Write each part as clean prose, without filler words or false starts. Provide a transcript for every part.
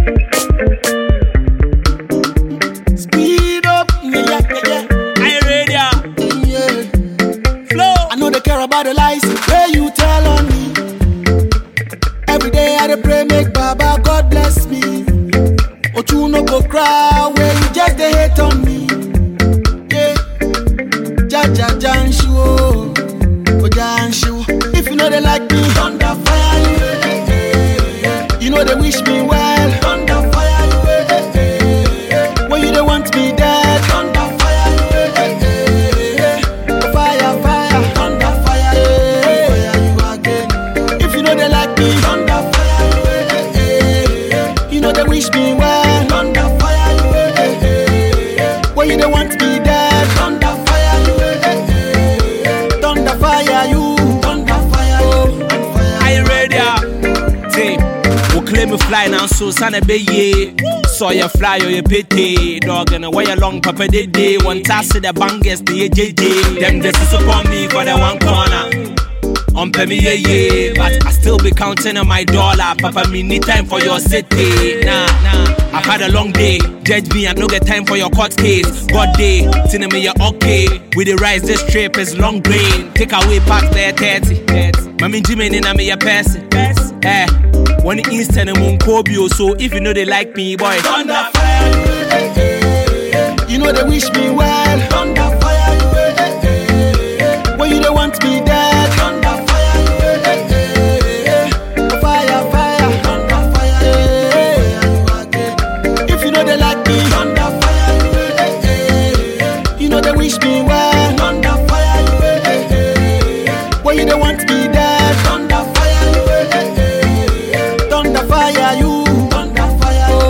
Speed up, yeah. I ready? Yeah. Flow. I know they care about the lies where you tell on me. Every day I dey pray, make Baba God bless me. But you no go cry where you just dey hate on me. Yeah, Janshu, oh Janshu. If you know they like me, thunder fire you. You know they wish me well, thunder fire you. When you don't want me dead, thunder fire you. Fire, thunder fire you again. If you know they like me, thunder fire you. You know they wish me well, thunder fire you. When you don't want me dead, thunder fire you. Thunder fire you. Thunder fire you. I ready? Say, we claim me fly now, so son be ye. Saw you fly or you pity. Dog and away along papa day. One task to the bangers, the JJ. Them this is upon me for the one corner. Pay me yeah, but I still be counting on my dollar. Papa, me need time for your city. Nah, I've had a long day. Judge me, I no get time for your court case. God day, telling me you're okay. With the rise, this trip is long grain. Take away past there 30. Mami Jimmy, and me a person. When the instant and won't cobio, so if you know they like me, boy. Thunder fire you. You know they wish me well. Thunder fire you. When you don't want me dead. Thunder fire you. Fire, thunder fire you. If you know they like me. Thunder fire you. You know they wish me well. Thunder fire you. When you don't want me dead. Thunder fire you. Thunder fire you. Thunder fire you.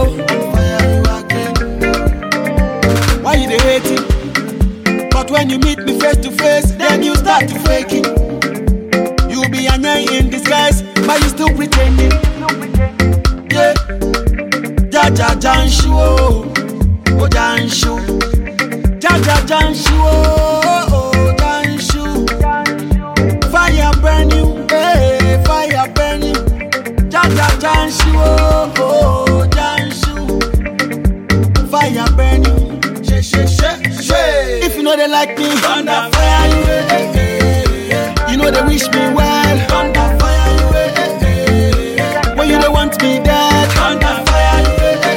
Why you dey hating? But when you meet me face to face, then you start to fake it. You be a nyan in disguise, but you still pretending. Yeah, Janshu, oh Janshu, Janshu, oh Janshu. Fire burn you, hey, fire burn you. Janshu, oh Janshu. Fire burn you. If you know they like me, thunder fire you. You know they wish me well, thunder fire you. When you don't want me dead, thunder fire you.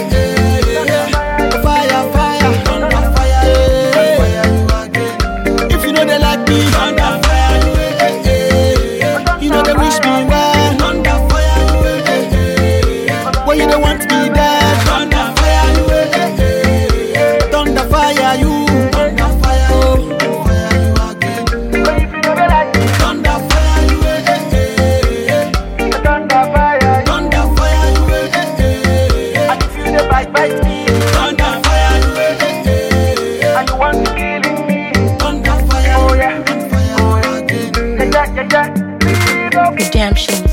Fire, thunder fire you. If you know they like me, thunder fire you. You know they wish me well, thunder fire you. When you don't want me dead, thunder fire you. Thunder fire you. Thunder fire you. Thunder fire you. Thunder fire you. Thunder fire you. And if you dey bite me, thunder fire you. And you want to killing me, thunder fire you. Redemption.